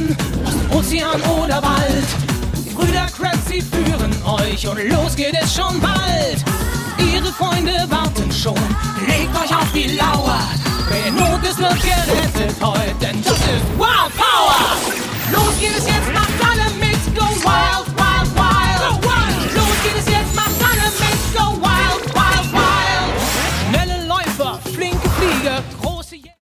Osten, Ozean oder Wald. Die Brüder Krabs, sie führen euch und los geht es schon bald. Ihre Freunde warten schon, legt euch auf die Lauer. Wer in Not ist, wird gerettet heute.